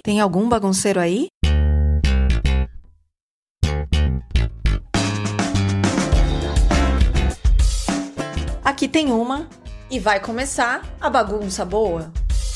Tem algum bagunceiro aí? Aqui tem uma e vai começar a bagunça boa.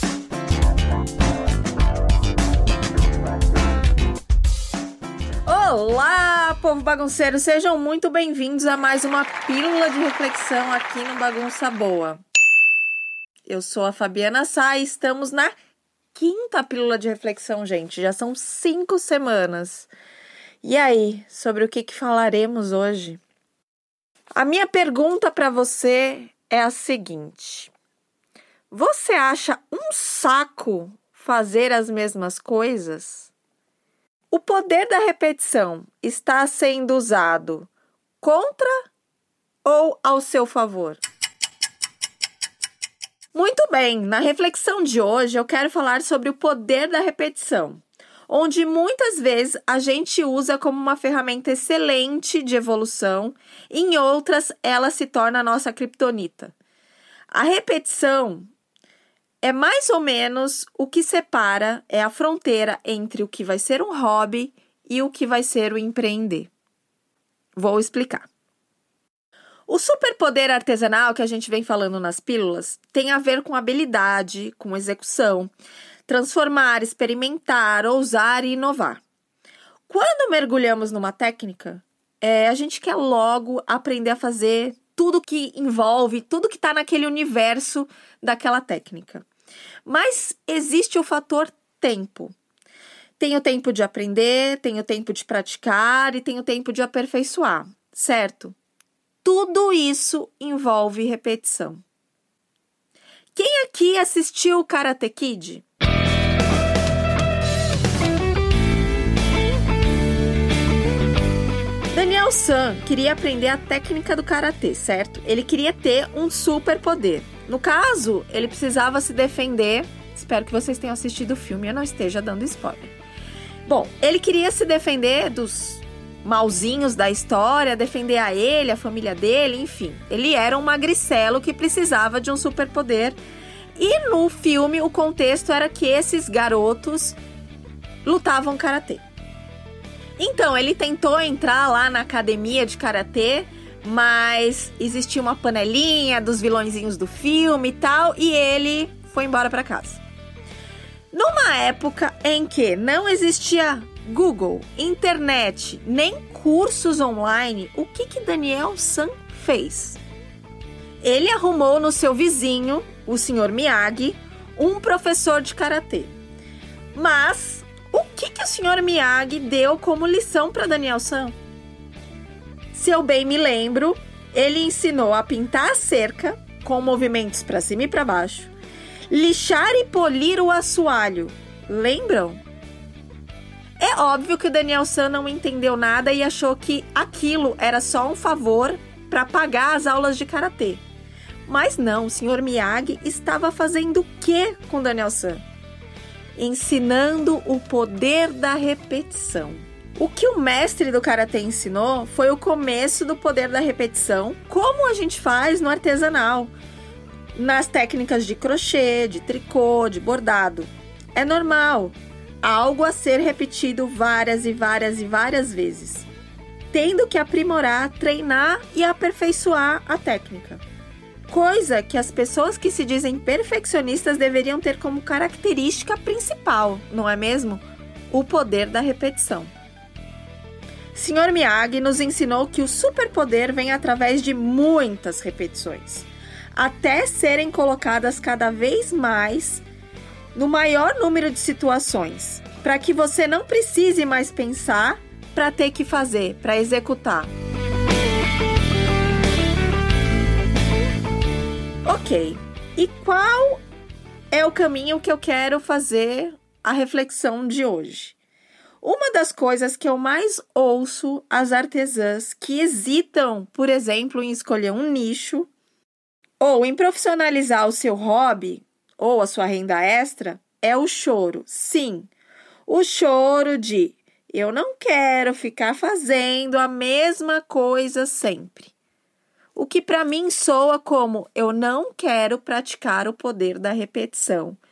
Olá, povo bagunceiro! Sejam muito bem-vindos a mais uma pílula de reflexão aqui no Bagunça Boa. Eu sou a Fabiana Sá e estamos na quinta pílula de reflexão, gente. Já são 5 semanas. E aí, sobre o que falaremos hoje? A minha pergunta para você é a seguinte: você acha um saco fazer as mesmas coisas? O poder da repetição está sendo usado contra ou ao seu favor? Muito bem, na reflexão de hoje eu quero falar sobre o poder da repetição, onde muitas vezes a gente usa como uma ferramenta excelente de evolução, e em outras ela se torna a nossa criptonita. A repetição é mais ou menos o que separa, é a fronteira entre o que vai ser um hobby e o que vai ser o empreender. Vou explicar. O superpoder artesanal que a gente vem falando nas pílulas tem a ver com habilidade, com execução, transformar, experimentar, ousar e inovar. Quando mergulhamos numa técnica, a gente quer logo aprender a fazer tudo que envolve, tudo que está naquele universo daquela técnica. Mas existe o fator tempo. Tem o tempo de aprender, tem o tempo de praticar e tem o tempo de aperfeiçoar, certo? Tudo isso envolve repetição. Quem aqui assistiu o Karate Kid? Daniel San queria aprender a técnica do karatê, certo? Ele queria ter um superpoder. No caso, ele precisava se defender. Espero que vocês tenham assistido o filme e eu não esteja dando spoiler. Bom, ele queria se defender dos malzinhos da história, defender a ele, a família dele, enfim. Ele era um magricelo que precisava de um superpoder. E no filme, o contexto era que esses garotos lutavam karatê. Então, ele tentou entrar lá na academia de karatê, mas existia uma panelinha dos vilõezinhos do filme e tal, e ele foi embora para casa. Numa época em que não existia Google, internet, nem cursos online, o que Daniel San fez? Ele arrumou no seu vizinho, o Sr. Miyagi, um professor de karatê. Mas o que o Sr. Miyagi deu como lição para Daniel San? Se eu bem me lembro, ele ensinou a pintar a cerca com movimentos para cima e para baixo, lixar e polir o assoalho. Lembram? É óbvio que o Daniel San não entendeu nada e achou que aquilo era só um favor para pagar as aulas de karatê. Mas não, o Sr. Miyagi estava fazendo o que com Daniel San? Ensinando o poder da repetição. O que o mestre do karatê ensinou foi o começo do poder da repetição, como a gente faz no artesanal, nas técnicas de crochê, de tricô, de bordado. É normal, algo a ser repetido várias e várias e várias vezes, tendo que aprimorar, treinar e aperfeiçoar a técnica. Coisa que as pessoas que se dizem perfeccionistas deveriam ter como característica principal, não é mesmo? O poder da repetição. Sr. Miyagi nos ensinou que o superpoder vem através de muitas repetições, até serem colocadas cada vez mais no maior número de situações, para que você não precise mais pensar para ter que fazer, para executar. Ok, e qual é o caminho que eu quero fazer a reflexão de hoje? Uma das coisas que eu mais ouço as artesãs que hesitam, por exemplo, em escolher um nicho ou em profissionalizar o seu hobby ou a sua renda extra é o choro. Sim, o choro de eu não quero ficar fazendo a mesma coisa sempre. O que para mim soa como eu não quero praticar o poder da repetição.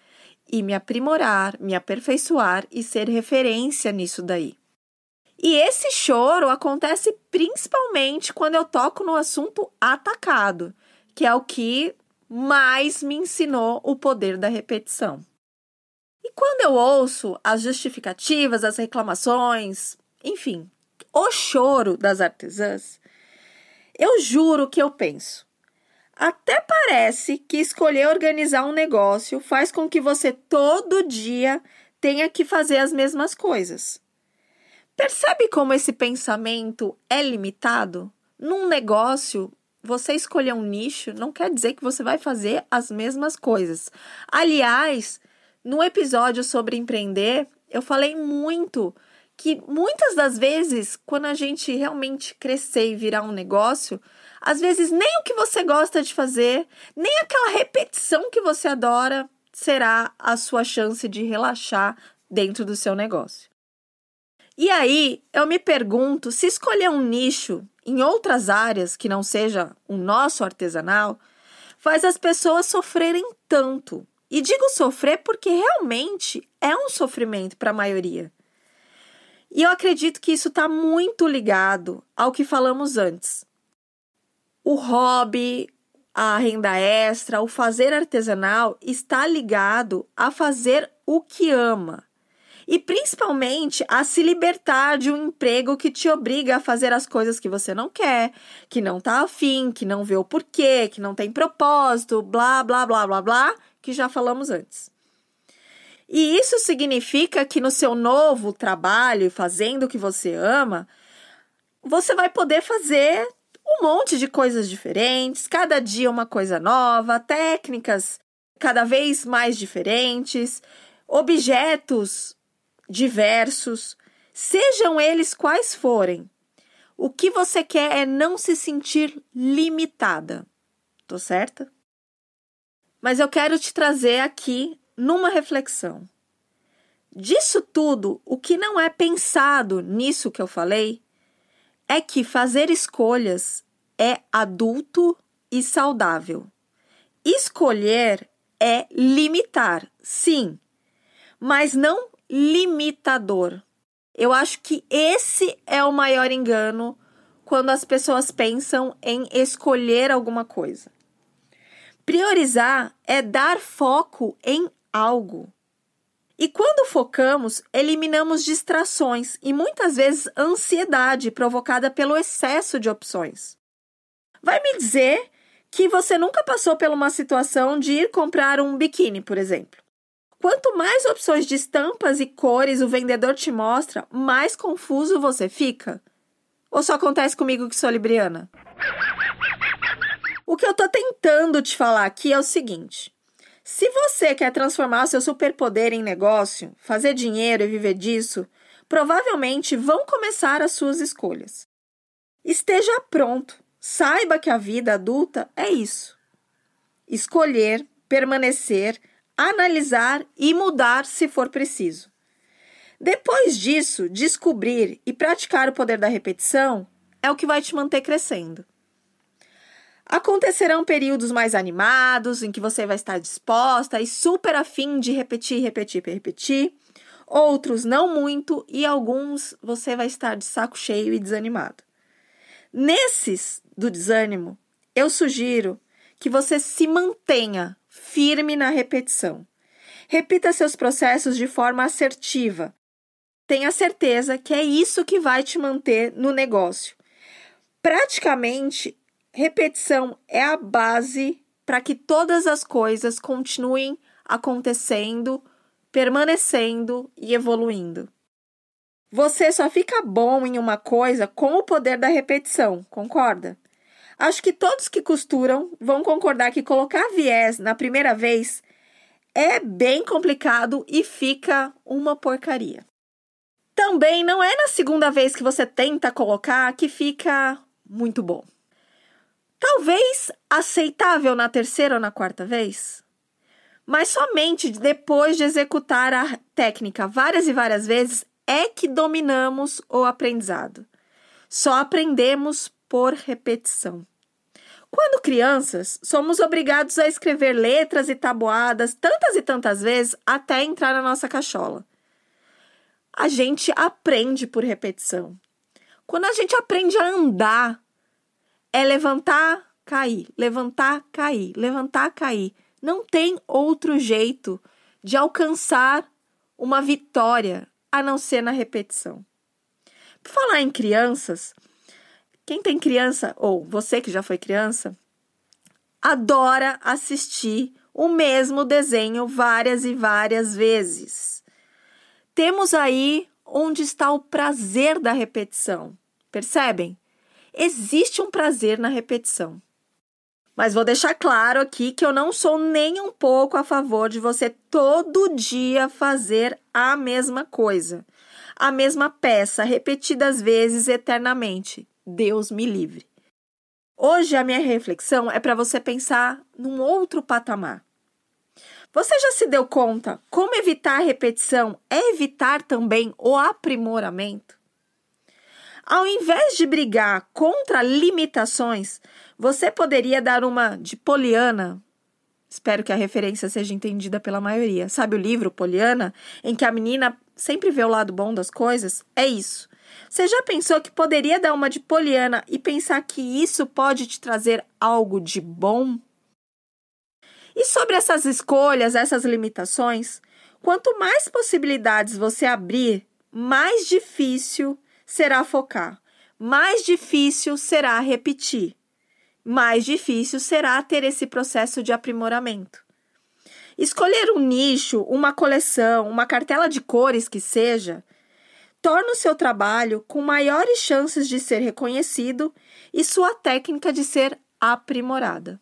e me aprimorar, me aperfeiçoar e ser referência nisso daí. E esse choro acontece principalmente quando eu toco no assunto atacado, que é o que mais me ensinou o poder da repetição. E quando eu ouço as justificativas, as reclamações, enfim, o choro das artesãs, eu juro que eu penso. Até parece que escolher organizar um negócio faz com que você todo dia tenha que fazer as mesmas coisas. Percebe como esse pensamento é limitado? Num negócio, você escolher um nicho não quer dizer que você vai fazer as mesmas coisas. Aliás, no episódio sobre empreender, eu falei muito que muitas das vezes, quando a gente realmente crescer e virar um negócio, às vezes nem o que você gosta de fazer, nem aquela repetição que você adora será a sua chance de relaxar dentro do seu negócio. E aí, eu me pergunto se escolher um nicho em outras áreas que não seja o nosso artesanal, faz as pessoas sofrerem tanto. E digo sofrer porque realmente é um sofrimento para a maioria. E eu acredito que isso está muito ligado ao que falamos antes. O hobby, a renda extra, o fazer artesanal está ligado a fazer o que ama. E principalmente a se libertar de um emprego que te obriga a fazer as coisas que você não quer, que não está afim, que não vê o porquê, que não tem propósito, blá, blá, blá, blá, blá, que já falamos antes. E isso significa que no seu novo trabalho, fazendo o que você ama, você vai poder fazer um monte de coisas diferentes, cada dia uma coisa nova, técnicas cada vez mais diferentes, objetos diversos, sejam eles quais forem. O que você quer é não se sentir limitada. Tô certa? Mas eu quero te trazer aqui numa reflexão. Disso tudo, o que não é pensado nisso que eu falei é que fazer escolhas é adulto e saudável. Escolher é limitar, sim, mas não limitador. Eu acho que esse é o maior engano quando as pessoas pensam em escolher alguma coisa. Priorizar é dar foco em algo. E quando focamos, eliminamos distrações e muitas vezes ansiedade provocada pelo excesso de opções. Vai me dizer que você nunca passou por uma situação de ir comprar um biquíni, por exemplo. Quanto mais opções de estampas e cores o vendedor te mostra, mais confuso você fica? Ou só acontece comigo que sou libriana? O que eu tô tentando te falar aqui é o seguinte. Se você quer transformar seu superpoder em negócio, fazer dinheiro e viver disso, provavelmente vão começar as suas escolhas. Esteja pronto. Saiba que a vida adulta é isso. Escolher, permanecer, analisar e mudar se for preciso. Depois disso, descobrir e praticar o poder da repetição é o que vai te manter crescendo. Acontecerão períodos mais animados, em que você vai estar disposta e super afim de repetir. Outros não muito e alguns você vai estar de saco cheio e desanimado. Nesses do desânimo, eu sugiro que você se mantenha firme na repetição. Repita seus processos de forma assertiva. Tenha certeza que é isso que vai te manter no negócio. Praticamente, repetição é a base para que todas as coisas continuem acontecendo, permanecendo e evoluindo. Você só fica bom em uma coisa com o poder da repetição, concorda? Acho que todos que costuram vão concordar que colocar viés na primeira vez é bem complicado e fica uma porcaria. Também não é na segunda vez que você tenta colocar que fica muito bom. Talvez aceitável na terceira ou na quarta vez, mas somente depois de executar a técnica várias e várias vezes é que dominamos o aprendizado. Só aprendemos por repetição. Quando crianças, somos obrigados a escrever letras e tabuadas tantas e tantas vezes até entrar na nossa cachola. A gente aprende por repetição. Quando a gente aprende a andar, é levantar, cair, levantar, cair, levantar, cair. Não tem outro jeito de alcançar uma vitória a não ser na repetição. Por falar em crianças, quem tem criança, ou você que já foi criança, adora assistir o mesmo desenho várias e várias vezes. Temos aí onde está o prazer da repetição. Percebem? Existe um prazer na repetição. Mas vou deixar claro aqui que eu não sou nem um pouco a favor de você todo dia fazer a mesma coisa. A mesma peça, repetidas vezes eternamente. Deus me livre. Hoje a minha reflexão é para você pensar num outro patamar. Você já se deu conta como evitar a repetição é evitar também o aprimoramento? Ao invés de brigar contra limitações, você poderia dar uma de Poliana. Espero que a referência seja entendida pela maioria. Sabe o livro Poliana, em que a menina sempre vê o lado bom das coisas? É isso. Você já pensou que poderia dar uma de Poliana e pensar que isso pode te trazer algo de bom? E sobre essas escolhas, essas limitações, quanto mais possibilidades você abrir, mais difícil será focar, mais difícil será repetir, mais difícil será ter esse processo de aprimoramento. Escolher um nicho, uma coleção, uma cartela de cores que seja, torna o seu trabalho com maiores chances de ser reconhecido e sua técnica de ser aprimorada.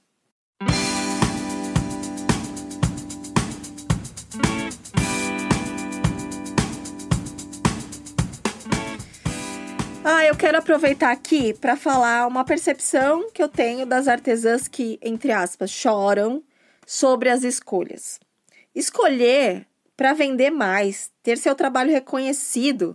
Eu quero aproveitar aqui para falar uma percepção que eu tenho das artesãs que, entre aspas, choram sobre as escolhas. Escolher para vender mais, ter seu trabalho reconhecido,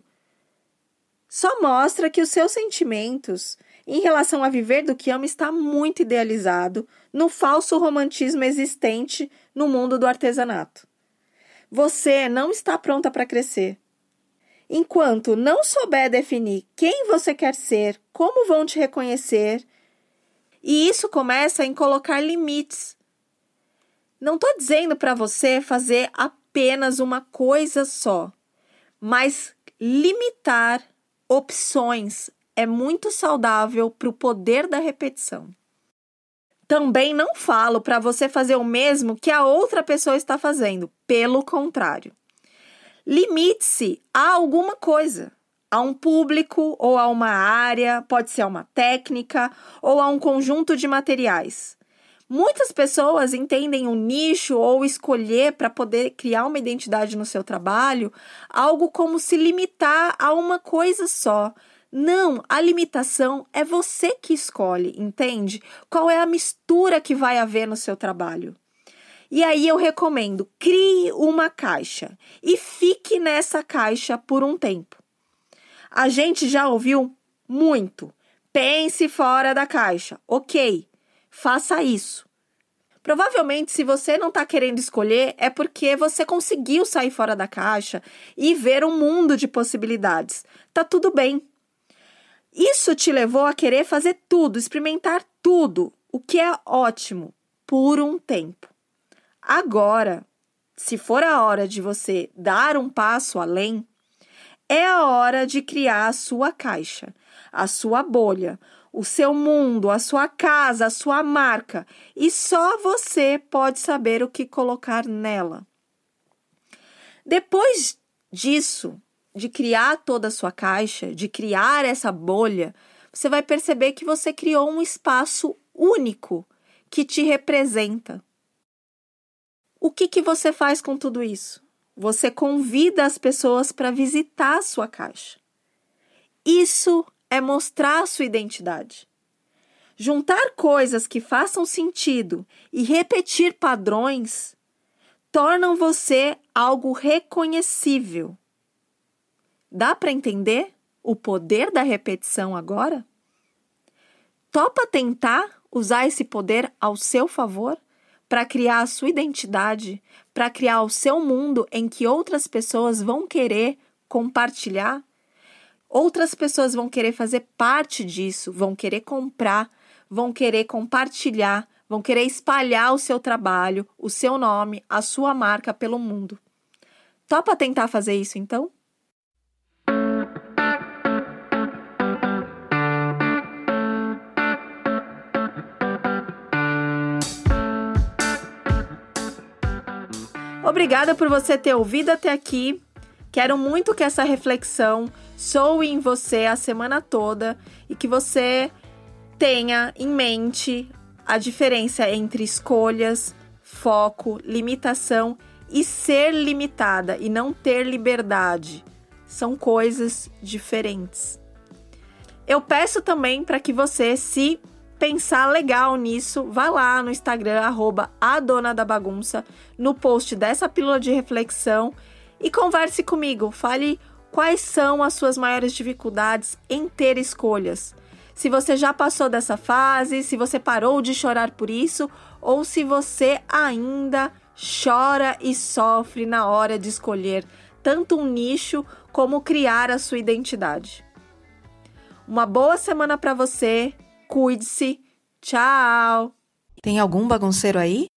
só mostra que os seus sentimentos em relação a viver do que ama está muito idealizado no falso romantismo existente no mundo do artesanato. Você não está pronta para crescer. Enquanto não souber definir quem você quer ser, como vão te reconhecer, e isso começa em colocar limites. Não estou dizendo para você fazer apenas uma coisa só, mas limitar opções é muito saudável para o poder da repetição. Também não falo para você fazer o mesmo que a outra pessoa está fazendo, pelo contrário. Limite-se a alguma coisa, a um público ou a uma área, pode ser a uma técnica ou a um conjunto de materiais. Muitas pessoas entendem o nicho ou escolher para poder criar uma identidade no seu trabalho, algo como se limitar a uma coisa só. Não, a limitação é você que escolhe, entende? Qual é a mistura que vai haver no seu trabalho? E aí eu recomendo, crie uma caixa e fique nessa caixa por um tempo. A gente já ouviu muito. Pense fora da caixa. Ok, faça isso. Provavelmente, se você não está querendo escolher, é porque você conseguiu sair fora da caixa e ver um mundo de possibilidades. Tá tudo bem. Isso te levou a querer fazer tudo, experimentar tudo, o que é ótimo, por um tempo. Agora, se for a hora de você dar um passo além, é a hora de criar a sua caixa, a sua bolha, o seu mundo, a sua casa, a sua marca. E só você pode saber o que colocar nela. Depois disso, de criar toda a sua caixa, de criar essa bolha, você vai perceber que você criou um espaço único que te representa. O que você faz com tudo isso? Você convida as pessoas para visitar a sua caixa. Isso é mostrar a sua identidade. Juntar coisas que façam sentido e repetir padrões tornam você algo reconhecível. Dá para entender o poder da repetição agora? Topa tentar usar esse poder ao seu favor para criar a sua identidade, para criar o seu mundo em que outras pessoas vão querer compartilhar? Outras pessoas vão querer fazer parte disso, vão querer comprar, vão querer compartilhar, vão querer espalhar o seu trabalho, o seu nome, a sua marca pelo mundo. Topa tentar fazer isso, então? Obrigada por você ter ouvido até aqui. Quero muito que essa reflexão soe em você a semana toda e que você tenha em mente a diferença entre escolhas, foco, limitação e ser limitada e não ter liberdade. São coisas diferentes. Eu peço também para que você, se pensar legal nisso, vá lá no Instagram, @adonadabagunça, no post dessa pílula de reflexão e converse comigo. Fale quais são as suas maiores dificuldades em ter escolhas. Se você já passou dessa fase, se você parou de chorar por isso, ou se você ainda chora e sofre na hora de escolher tanto um nicho como criar a sua identidade. Uma boa semana para você. Cuide-se. Tchau! Tem algum bagunceiro aí?